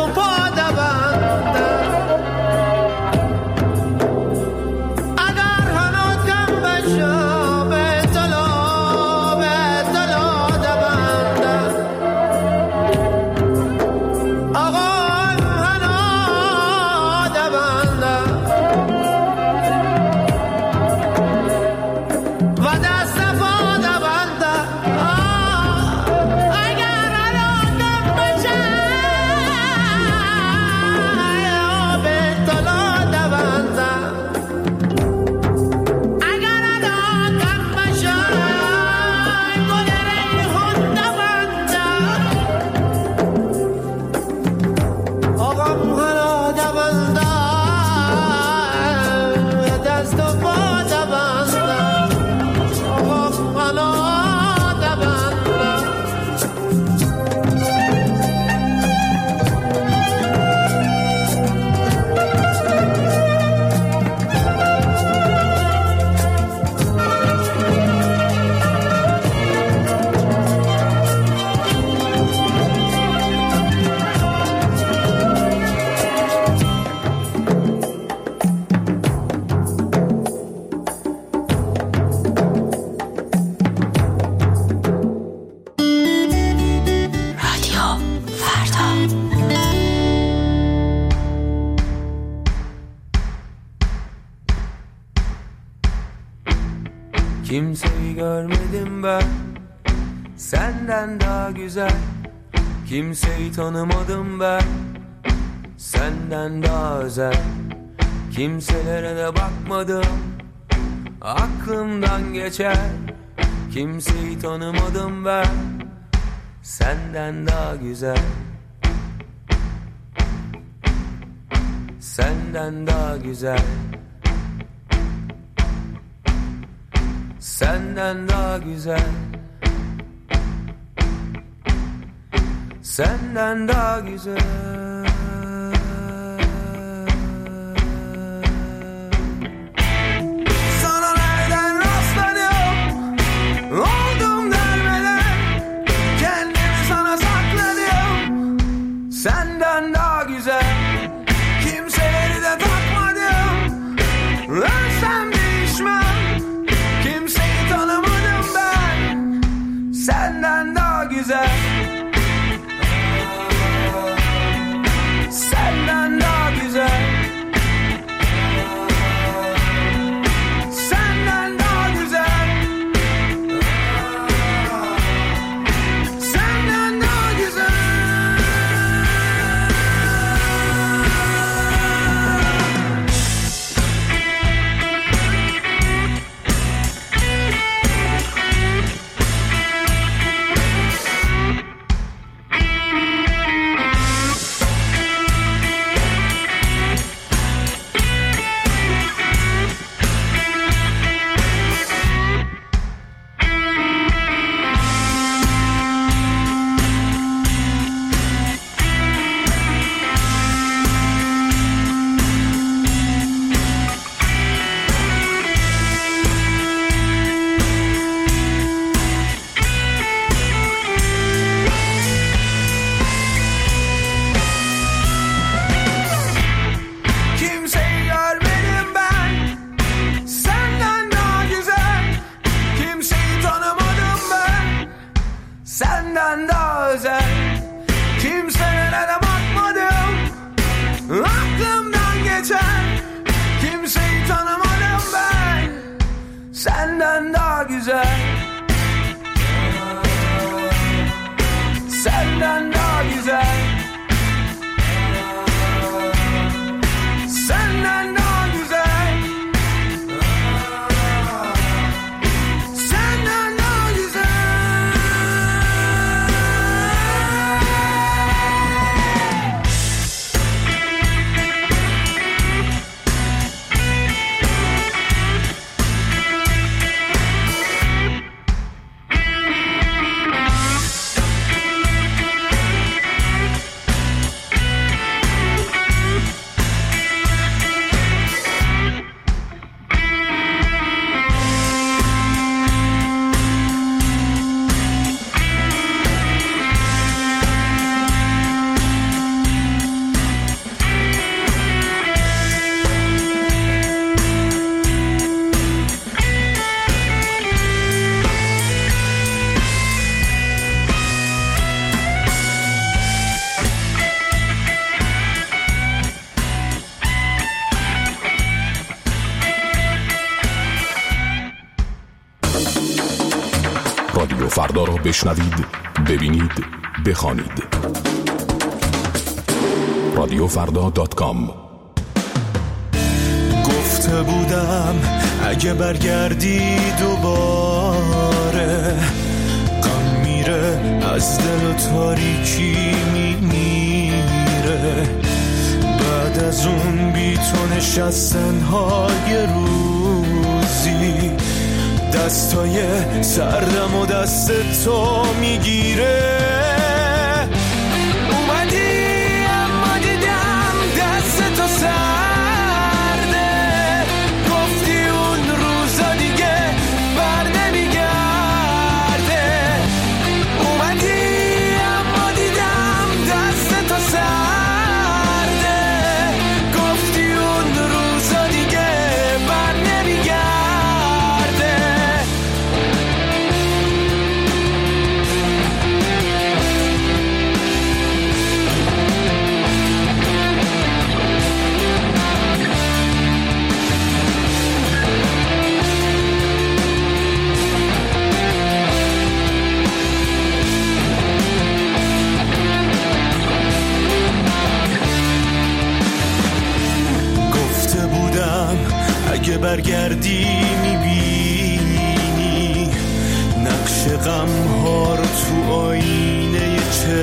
و پا دوندم اگر هنوز کم بشم به طلا دوندم آقا هنو دوندم و دست پا دوندم اگر هنوز کم بشم به طلا دوندم اگر هنوز کم بشم گل ریحون دوندم آقام هنو دوندم دست و پا دوندم آقام هنو دوندم Kimseyi görmedim ben senden daha güzel. Kimseyi tanımadım ben senden daha özel. Kimselere de bakmadım aklımdan geçer. Kimseyi tanımadım ben senden daha güzel. Senden daha güzel. Senden daha güzel. Senden daha güzel. Sana nereden rastladım oldum dermeden, kendimi sana sakladım. Senden daha güzel. Kimseleri de takmadım, ölsem değişmem. Kimseyi tanımadım ben senden daha güzel. فردا را بشنوید، ببینید، بخوانید. radiofrda.com. گفته بودم اگه برگردی دوباره، غم میره از دل و تاریکی میمیره. بعد از اون بی تو نشستن های روزی، دستای سردم و دست تو میگیره. اومدی اما دیدم دست تو سرده، گفتی اون روزا دیگه بر نمیگرده. اومدی اما دیدم دست تو سرده، گفتی اون روزا دیگه بر نمیگرده. اگه برگردی میبینی نقش غم ها رو تو آینه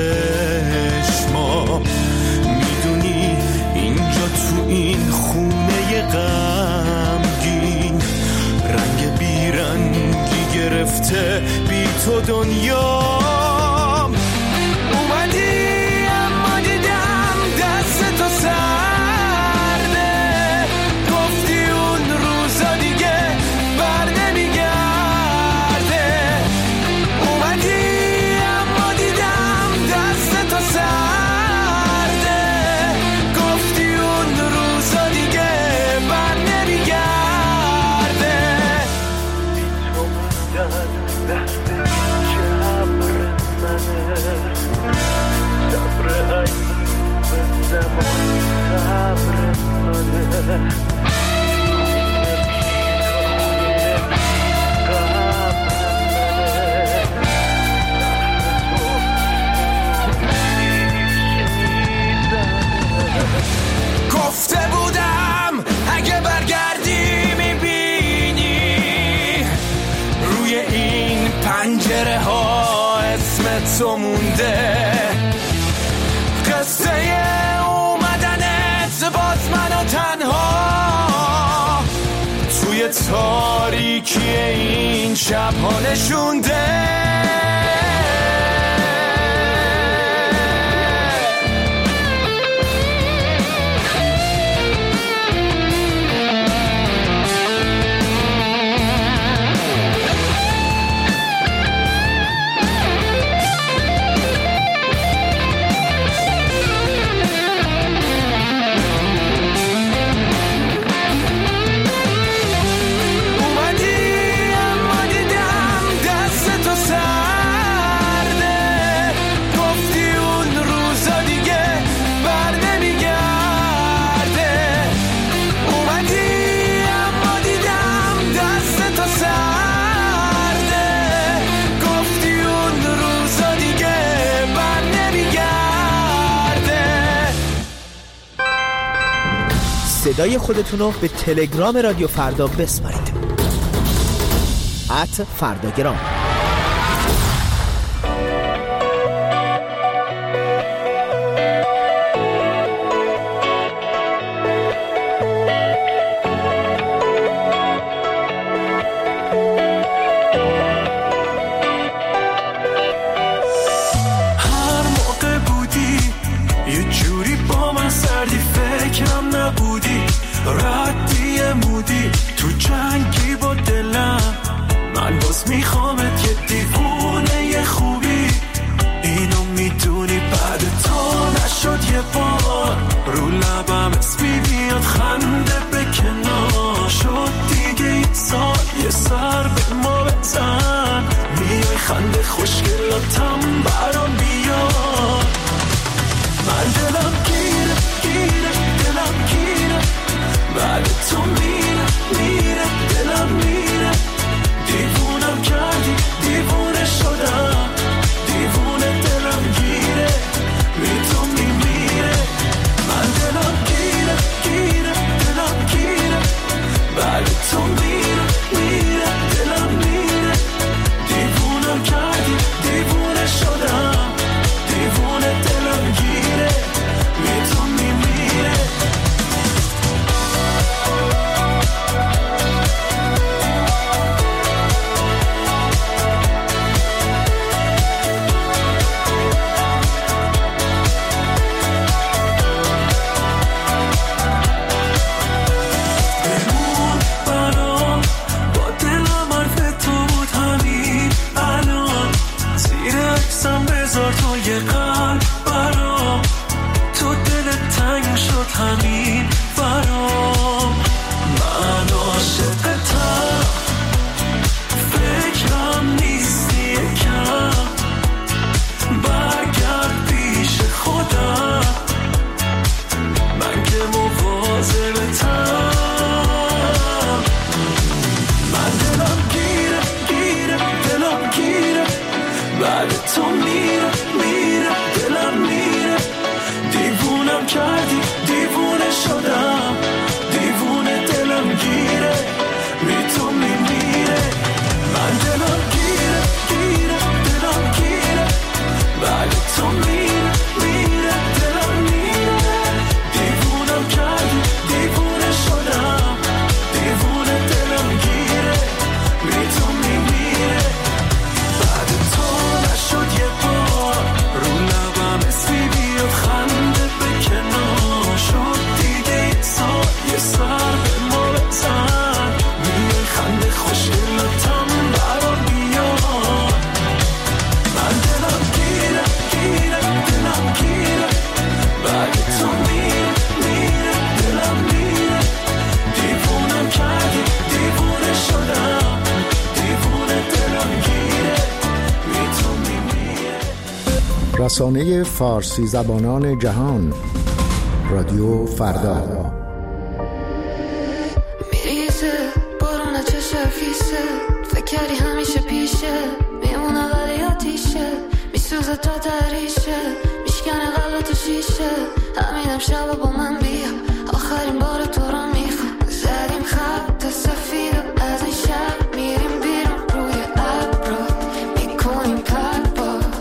چشما. میدونی اینجا تو این خونه غمگین رنگ بیرنگی گرفته بی تو دنیام. اومدی اما دیدم دست تو سرده، گفته بودم اگه برگردی میبینی روی این پنجره ها اسم تو مونده. قصه اومدنت باز منو تنها توی تاریکی این شب ها نشونده. صدای خودتون رو به تلگرام رادیو فردا بسپارید. @فرداگرام. هر موقع بودی یه جوری با من سردی، فکرم نبودی، ردی مودی تو جنگی با دلم. من باز میخوامت یه دیوونه یه خوبی، اینو میدونی بعد تو نشد یه بار. رو لبم اسمی بیاد خنده به کنار شد دیگه این سال. یه سر به ما بزن، میای خنده خوشگلاتم برام بیاد. من دلم گیره گیره دلم گیره، بعد تو میره میره دلم میره. دیوونم کردی دیوونه شدم. مواظبتم. من دلم گیره گیره دلم گیره بعد تو میره میره دلم میره. دیوونم کردی دیوونه شدم دیوونه دلم گیره بی تو میمیره. من دلم گیره گیره دلم گیره بعد تو میره میره دلم میره. دیوونم کردی دیوونه شدم دیوونه دلم گیره بی تو میمیره. بعد تو نشد یه بار رو لبم اسمی بیاد خنده به کنار شد دیگه یه سر به ما بزن میای خنده خوشگلتم برام بیاد. من دلم گیره گیره دلم گیره بعد تو میره میره دلم میره. دیوونم کردی دیوونه شدم دیوونه دلم گیره بی تو میمیره. رسانه فارسی زبانان جهان رادیو فردا. میریزه بارون چشم خیسه فکر کردی همیشه پیشه میمونه ولی آتیشه میسوزه تا دریشه میشکنه قلب تو شیشه. همینم شب با من بیا آخرین بار تو رو میخوام. زدیم خط سفید و از این شب میریم بیرون روی ابرا میکنیم پرواز.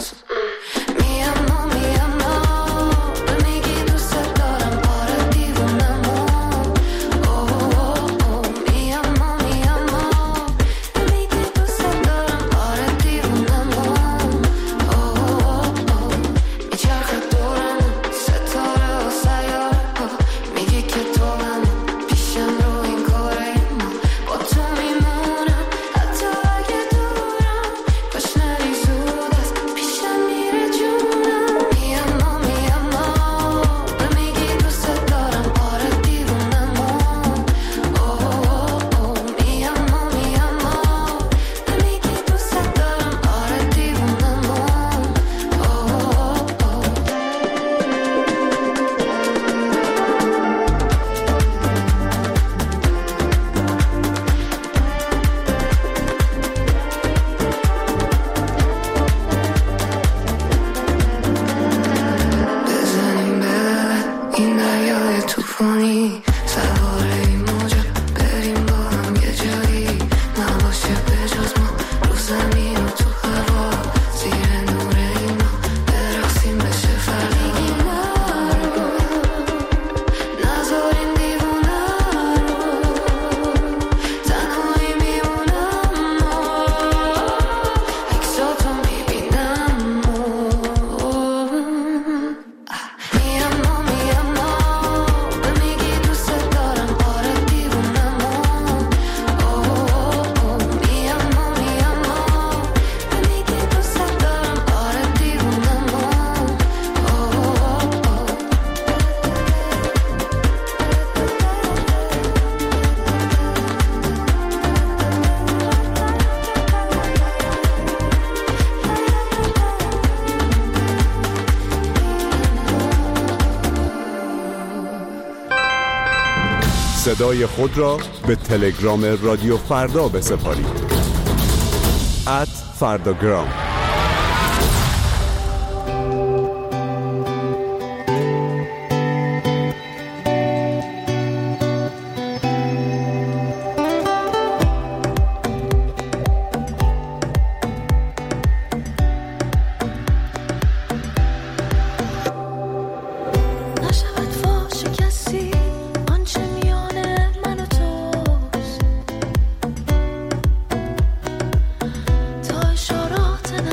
صدای خود را به تلگرام رادیو فردا بسپارید. @فرداگرام. تا اشارات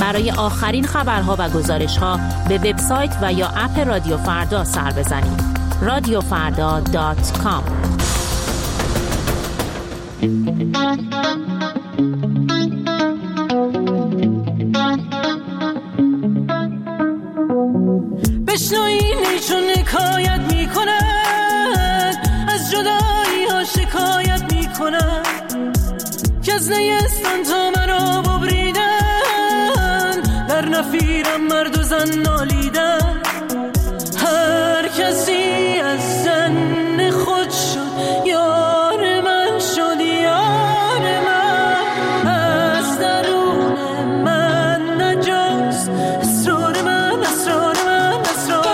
برای آخرین خبرها و گزارش‌ها به وبسایت و یا اپ رادیو فردا سر بزنید. radiofarda.com. بشنوینی چون حکایت میکنن، از جدایی ها شکایت میکنن، که از نیستان تا مرا ببریدن، در نفیرم مرد و زن نالیدن. هر کسی از زن خود شد یار من، شد یار من، از درون من نجاست اسرار من، اسرار من، اسرار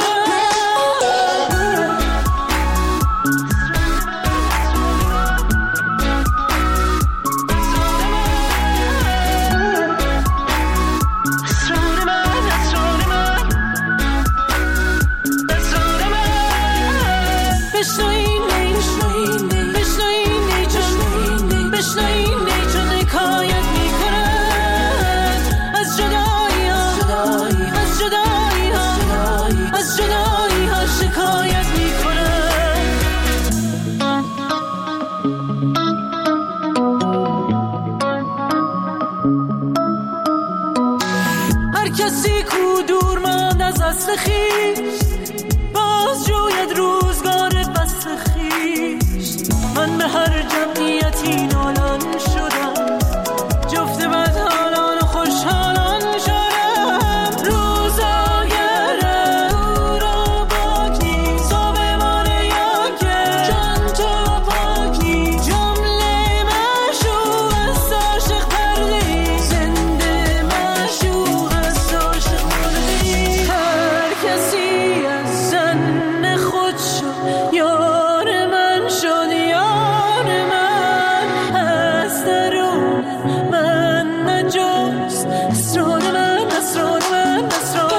کسی کو دور ماند از اصل خویش، باز جوید روزگار بست خویش. من به هر جمعیتی نالان شدم، جفت بدحالان و خوشحالان شدم. روزاگره او را پاک نیست، آبمان یا که جان تو پاک نیست. جمله مشوق است عاشق پرده، زنده مشوق است عاشق پرده. هر کسی از زن خود شد یار من، شد یار من، از درون من نجاست اسرار من، اسرار من، اسرار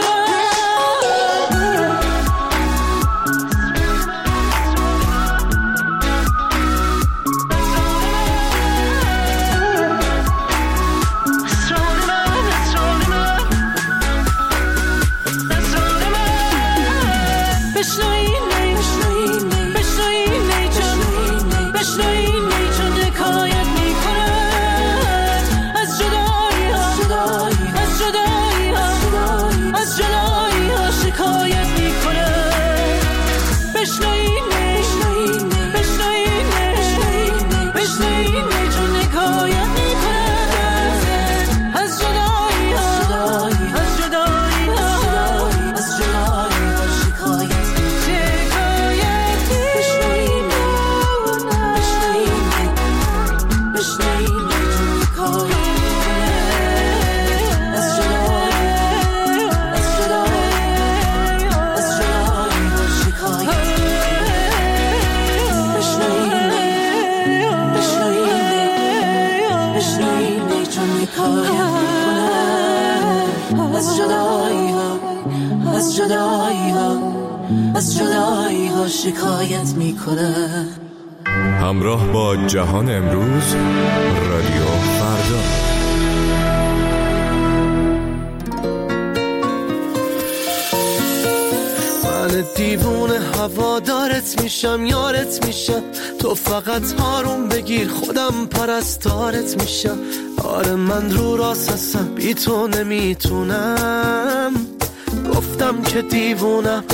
از جدایی ها شکایت میکنه. همراه با جهان امروز، رادیو فردا. من دیوونه هوادارت میشم، یارت میشم، تو فقط آروم بگیر خودم پرستارت میشم. آره من رو راست هستم، بی تو نمیتونم. گفتم که دیوونم،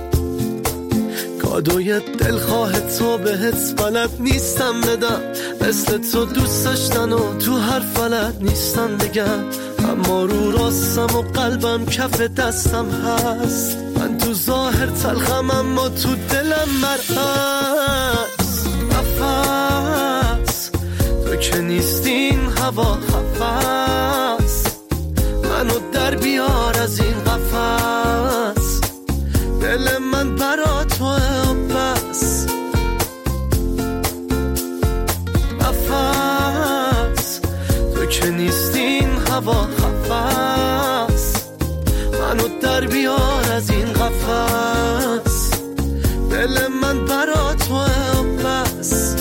کادوی دلخواه تو بهت بلد نیستم بدم. مثل تو دوست داشتن و تو هر فلت نیستم بگم. اما رو راستم و قلبم کف دستم هست. من تو ظاهر تلخم اما تو دلم مرهست. نفس تو که نیستین هوا خفست، منو در بیار از این قفس. دل من برا توه و بس. نفس تو که نیستین هوا خفست، منو در بیار از این قفس. دل من برا توه و بس.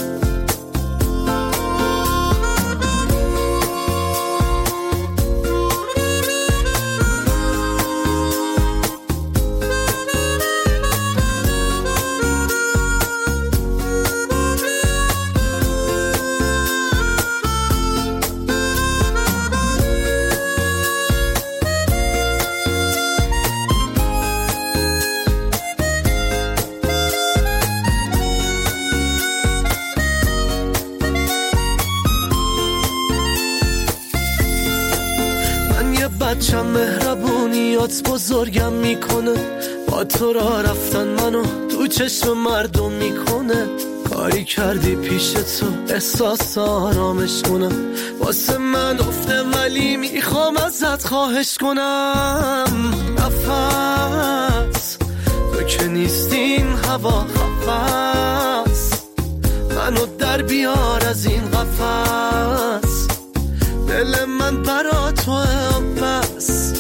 بچم مهربونیات بزرگم میکنه، با تو را رفتن منو تو چشم مردم میکنه. کاری کردی پیش تو احساس آرامش کنم، واسه من افته ولی میخوام ازت خواهش کنم. نفس تو که نیستین هوا خفست، منو در بیار از این قفس. دل من برا توه بس.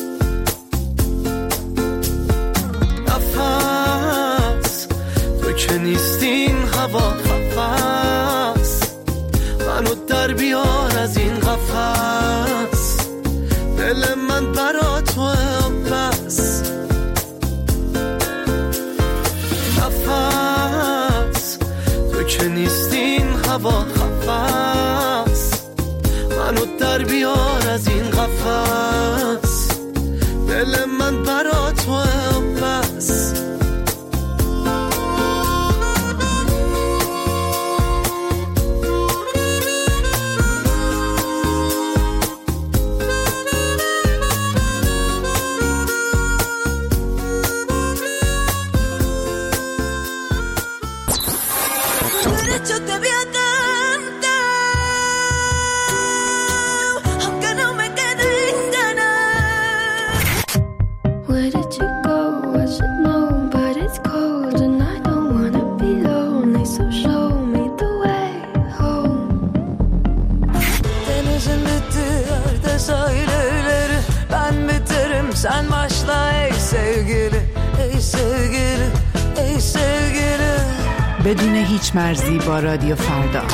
نفس تو که نیستین هوا خفست، منو در بیار از این قفس. دل من برا توه بس. نفس تو که نیستین هوا خفست، منو در بیار از این قفس. دل من برا توه بس. Sen başla ey sevgili, ey sevgili, ey sevgili. بدون هیچ مرزی با رادیو فردا.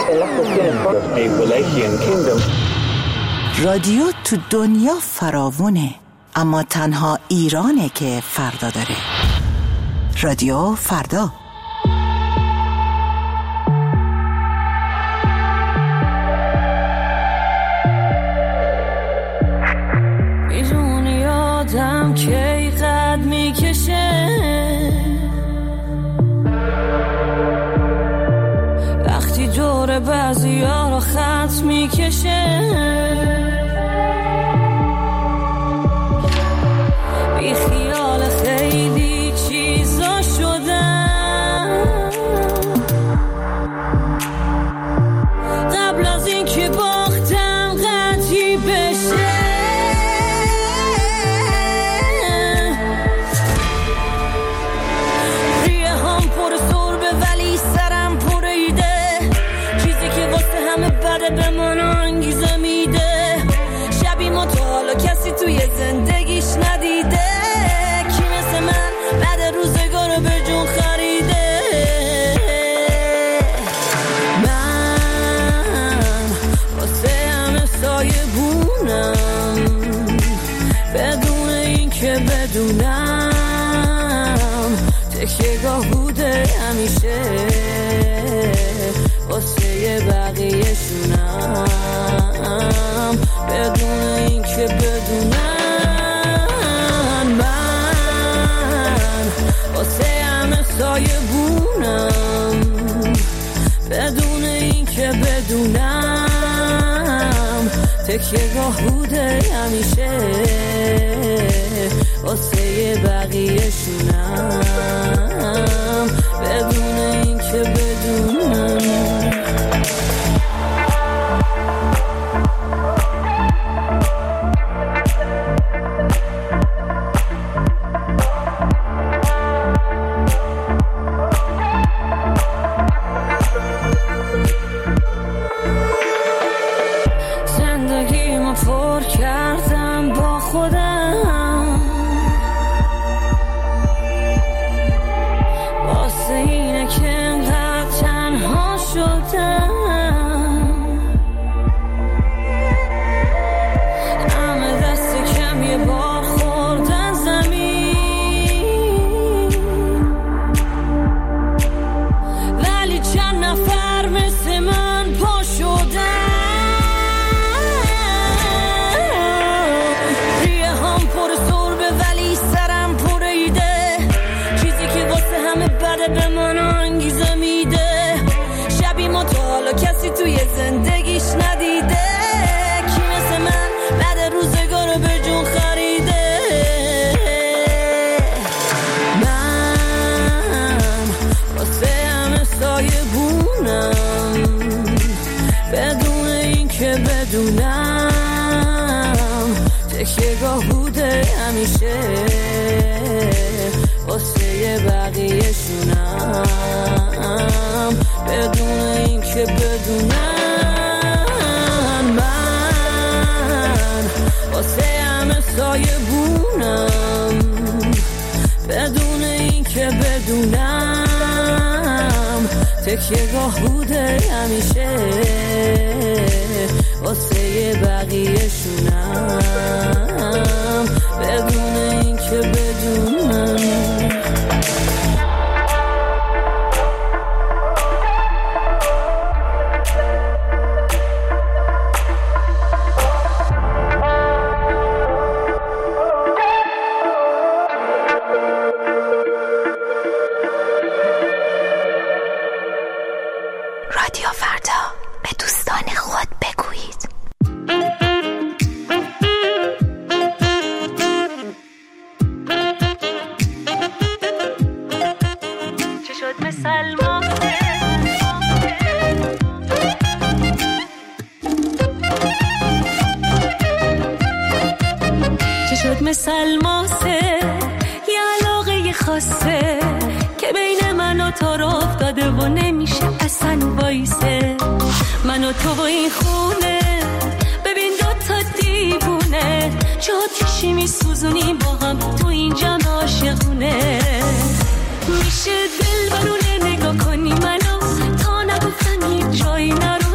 رادیو تو دنیا فراوونه، اما تنها ایرانه که فردا داره. رادیو فردا. میدونی آدم کی قد میکشه، وقتی دور بعضی ها رو خط میکشه، بی خیال خیلی چیزا شدم، قبل از این که باختم قطعی بشه. ریه هم پر سربه ولی سرم پر ایده، چیزی که واسه همه بده به من انگیزه میده. شبی ما تا حالا کسی توی زندگیش ندیده، کی مثل من بعد روزگار به جون خریده. من واسه همه سایه بونم، بدون این که بدونم تکیه‌گاه بوده همیشه، واسه بقیه شونم، بدون این که بدونم. من واسه همه سایه بونم، بدون این که بدونم تکیه‌گاه بوده همیشه، واسه بقیه شونم، بدون این که بدونم. زندگیمو پر کردم با خودم، واسه اینه که انقدر تنها شدم. همه دست کم یه بار خوردن زمین، ولی چند نفر مثل من پا شدن. ریه هم پر سربه ولی سرم پر ایده، چیزی که واسه همه بده به من انگیزه میده. شبی ما تا حالا کسی توی زندگیش ندیده، کی مثل من بعد روزگار به جون خریده. من واسه همه سایه بونم، بدون این که بدونم تکیه‌گاه بوده همیشه، واسه بقیه شونم، بدون این که بدونم. من واسه همه سایه بونم، بدون این که بدونم تکیه‌گاه بوده همیشه، واسه بقیه شونم، بدون این که بدونم. رادیو فردا، به دوستان خود بگویید. چه شد مثل ماسه، چه شد مثل ماسه، یه علاقه خاصه که بین من و تو راه افتاده و نمیشه اصلا وایسه. من و تو و این خونه، ببین دوتا دیوونه، چه آتیشی میسوزونیم با هم تو اینجا عاشقونه. میشه دل برونه نگاه کنی منو، تا نگفتن هیچ جایی نرو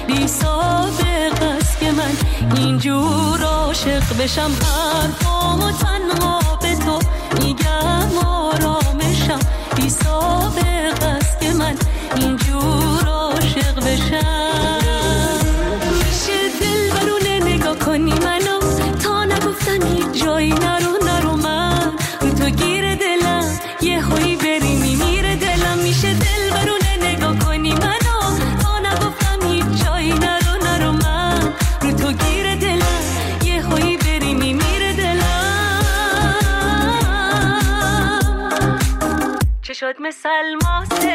بی سابق است که من اینجور عاشق بشم. حرفامو تنها به تو میگم آرامشم. بی سابق است که من اینجور عاشق بشم. میشه دل برونه نگاه کنی منو تا نگفتم هیچ جایی نرو من رو تو گیر دلم یه هایی بری میمیره دلم. میشه دل برونه نگاه کنی منو تا نگفتم هیچ جایی نرو من رو تو گیر دلم یه هایی بری میمیره دلم. چه شد مثل ماسه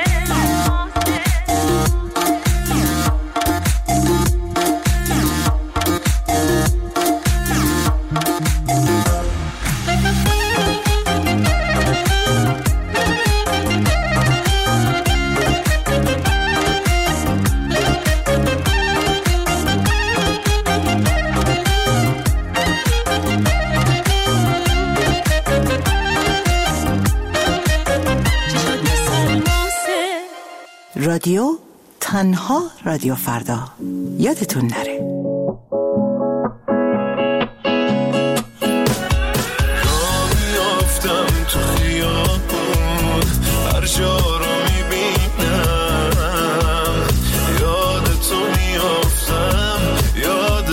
رادیو تنها رادیو فردا. یادتون نره. راه میافتم تو خیابون هر جا رو میبینم یاد تو میافتم یاد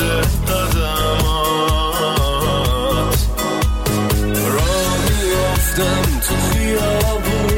قدمات. راه میافتم تو خیابون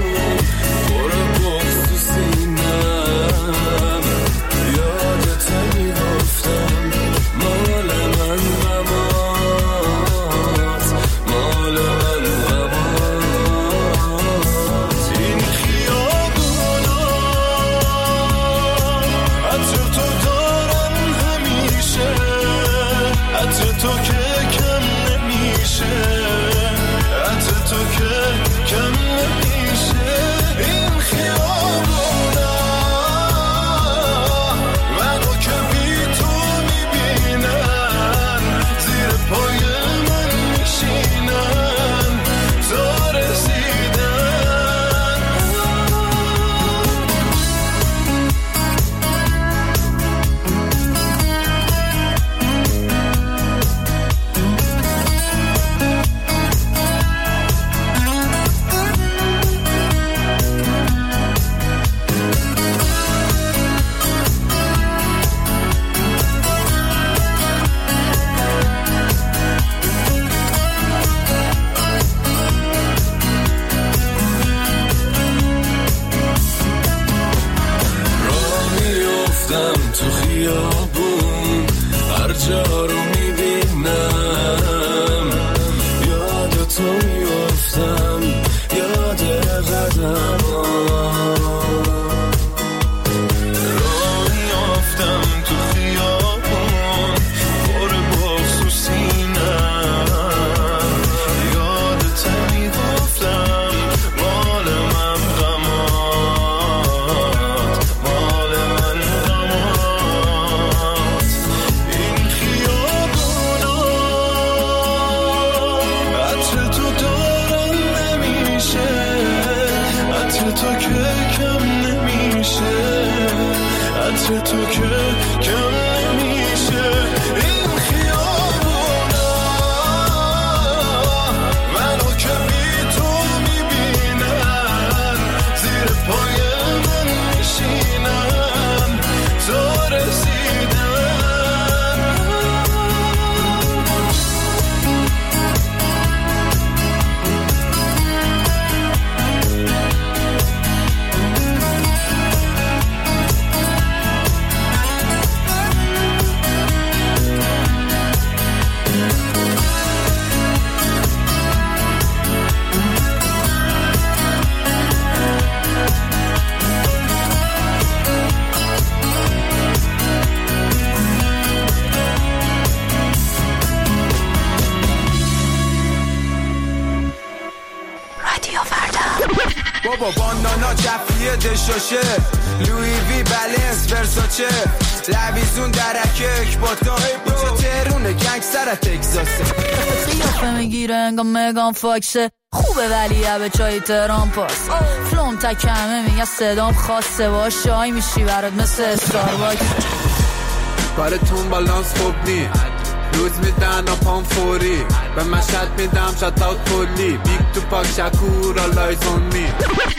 تو که کم نمیشه، عطر تو که کم نمیشه. این خیابونا منو که بی تو میبینن زیر پای من میشینن تا رسیدن. تو خیابون هر جا رو میبینم یاد تو میافتم یاد قدمات. راه میافتم تو خیابون پر بغض و سینم یادت میگفتم مال من غمات مال من غمات. این خیابونا عطر تو دارم نمیشه، عطر تو که کم نمیشه، عطر تو که کم نمیشه. این خیابونا منو که بی تو میبینن زیر پای من میشینن تا رسیدن. بابا باندانا جفیه دشاشه لوی وی بلنس ورساچه لویزون درکه اکباتا بوچه ترونه گنگستر تکساسه قیافه میگیره انگاه مگان فاکسه خوبه ولی به چای تهران پاس فلوم تکمه میگه صدام خاصه باش شای میشی برات مثل استارباکس. بارتون بالانس خوب نی روز میدن آپام فوری به مشهد میدم شات اوت کلی بیگ تو پاک شکور all eyes on me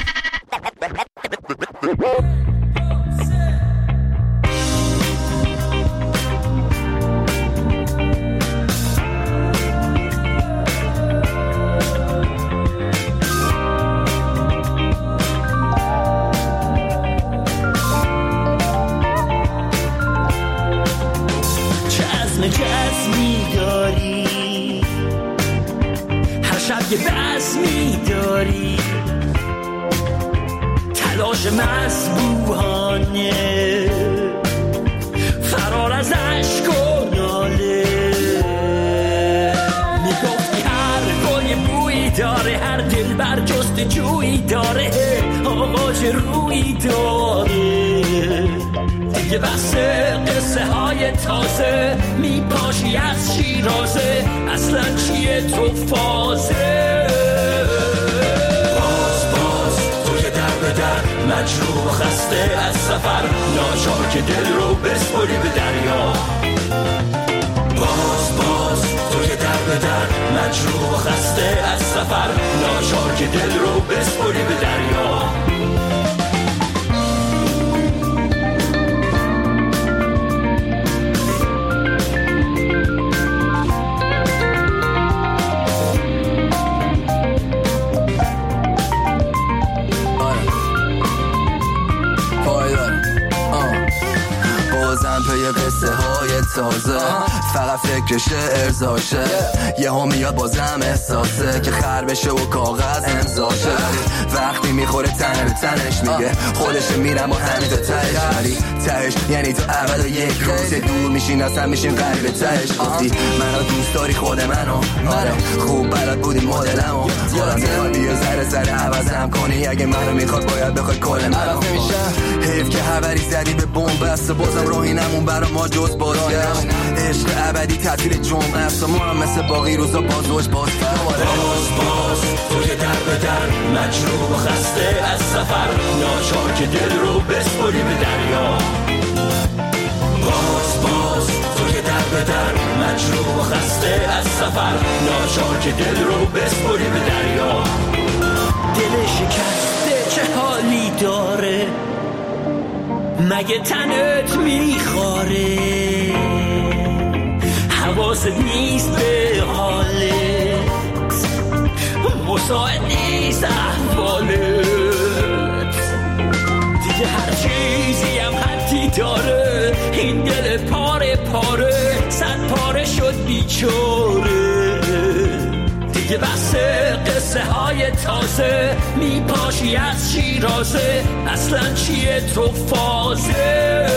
جزمی داری هر شب یه بزمی داری تلاش مسبوحانه فرار از عشق و ناله میگفتی هر گل یه بویی داره هر دل بر جست جویی داره آغاز رویی داره دیگه بس قصه های تازه میپاشی از شیرازه اصلا چیه تو فازه باز تو که در به در مجروح و خسته از سفر ناچار که دل رو بسپری به دریا باز تو که در به در مجروح و خسته از سفر ناچار که دل رو بسپری به دریا قصه های تازه فقط فکرشه ارزاشه یه ها میاد بازم احساسه که خر بشه و کاغذ امضاشه وقتی میخوره تنه به تنش میگه خودش میرم و همین تا تهش ولی تهش یعنی تو اول و یک روز دور میشین اصلا میشین قریب تهش گفتی منو دوست داری خود منو آره خوب بلد بودی مدلمو یادم میاد بیا ذره عوضم کنی اگه منو میخواد باید بخوای کل منو حیف که خبری زدی به بمب بسته بازم راهی نمون برا ما جز باران عشق ابدی تعطیل جمعه است و ما هم مثل باقی روزا بازوش باز تو که در به در مجروح و خسته از سفر ناچار که دل رو بسپری به دریا باز تو که در به در مجروح و خسته از سفر ناچار که دل رو بسپری به دریا دل شکسته چه حالی داره مگه تنت میخواره حواست نیست به حالت مساعد نیست احوالت دیگه هر چیزی هم حدی داره این دل پاره پاره صد پاره شد بیچاره دیگه بس قصه های تازه میپاشی از شیرازه اصلا چیه تو فازه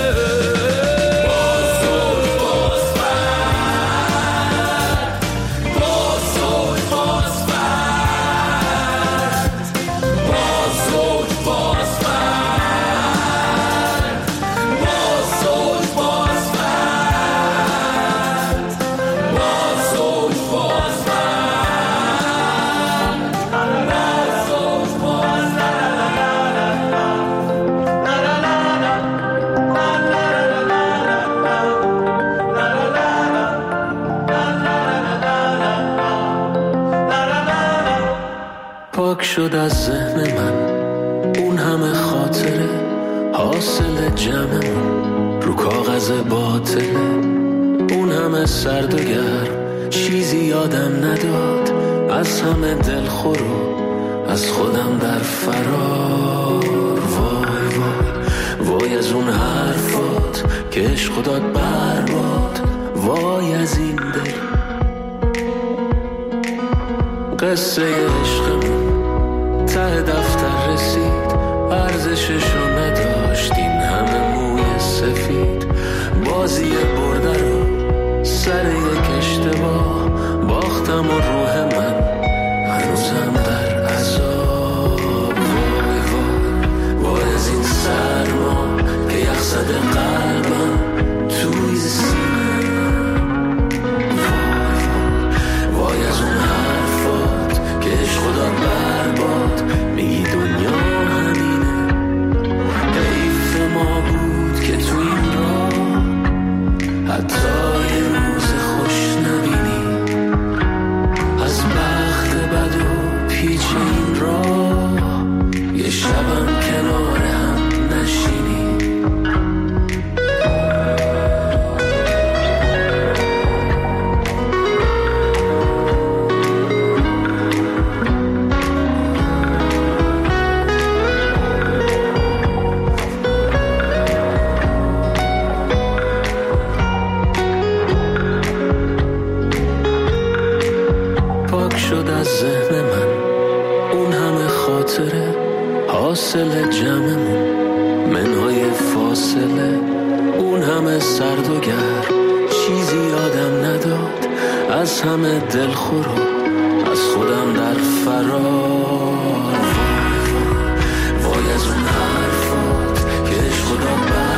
شد از ذهن من اون همه خاطره حاصل جمعمون رو کاغذ باطله اون همه سرد و گرم چیزی یادم نداد از همه دلخور و از خودم در فرار وای وای وای از اون حرفات که عشق داد برباد وای از این دل قصه عشقمون ته دفتر رسید ارزششو نداشت این همه موی سفید بازی برده رو سر یک اشتباه باختم و روح من هنوزم در عذاب وای وای وای از این سرما که یخ زده قلبم توی سینه وای وای وای از اون حرفات که عشق داد برباد میگی دنیا همینه حیف ما بود که تو این راه حتی یه روز خوش نبینی از بخت بد و پیچین راه یه شبم کنار هم نشینی ذهن من اون همه خاطره حاصل جمعمون منهای فاصله اون همه سرد و گرم چیزی یادم نداد از همه دلخور و از خودم در فرار وای از اون حرفات که عشق خدا